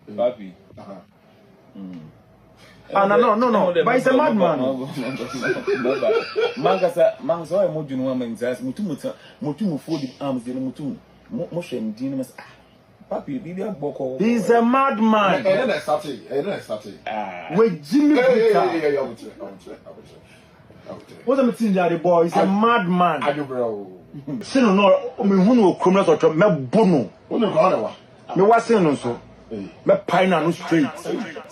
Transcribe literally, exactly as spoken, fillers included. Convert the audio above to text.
Papi. Ah, no, no, no, no. But he's a madman. Mangasa, Mangasa, I'm more than one man's ass. Mutu, Mutu, Mutu, arms, the Mutu, Motion, Dinas. Papi, did you boko? He's a madman. And then I started. And then I started. With Jimmy Peter. What's the thing that the boy? He's a madman. I do, bro. Sin no, me who no criminals or me bono. Who no gone? Me was saying so. Me pine no straight.